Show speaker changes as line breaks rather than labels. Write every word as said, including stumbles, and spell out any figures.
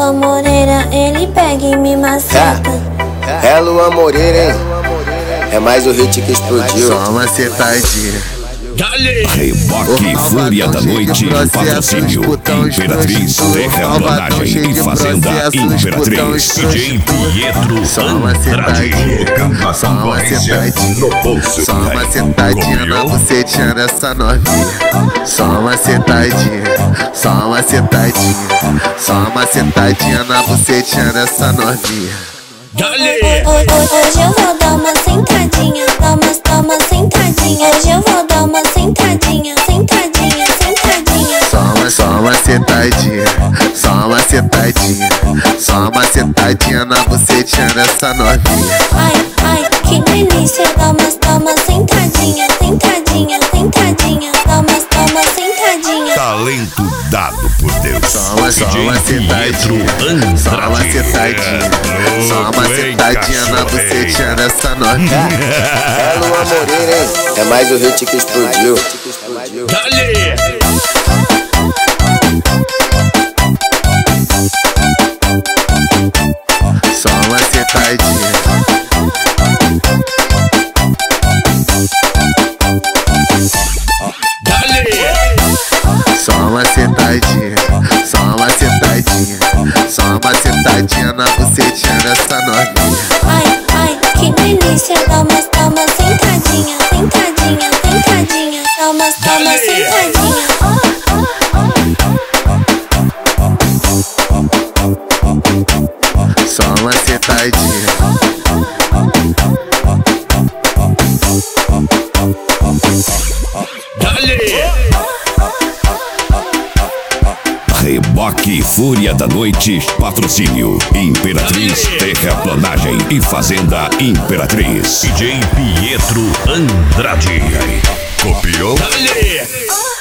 Luan Moreira, ele pega e me maceta.
É, é Luan Moreira, hein? É mais o hit que explodiu.
Só uma setadinha.
Reboque Fúria da Noite, patrocínio Imperatriz, terraplanagem e fazenda Imperatriz. D J Pietro
Só uma setadinha, só uma setadinha, só uma setadinha na bucetinha dessa novinha. Só uma setadinha, só uma setadinha, só uma setadinha na bucetinha dessa novinha.
Hoje eu vou dar uma sentadinha, dá uma, dá uma sentadinha. Hoje eu vou dar uma sentadinha, sentadinha, sentadinha.
Só uma, só uma sentadinha, só uma sentadinha, só uma sentadinha na bucetinha dessa novinha.
Ai, ai, que delícia, dá uma, dá uma sentadinha, sentadinha, sentadinha. Dá uma, dá uma sentadinha.
Talento dado por Deus.
Só uma, só uma setadinha, só uma setadinha, só uma setadinha na bucetinha dessa novinha.
É Luan Moreira, hein? É mais o hit que explodiu.
Só uma setadinha. Só uma setadinha, só uma setadinha, só uma setadinha na bucetinha dessa novinha.
Ai, ai, que delícia, dá uma, dá uma sentadinha, sentadinha, sentadinha. Dá uma, dá uma sentadinha.
Só uma setadinha.
Reboque Fúria da Noite, patrocínio Imperatriz, terraplanagem e fazenda Imperatriz. D J Pietro Andrade. Copiou?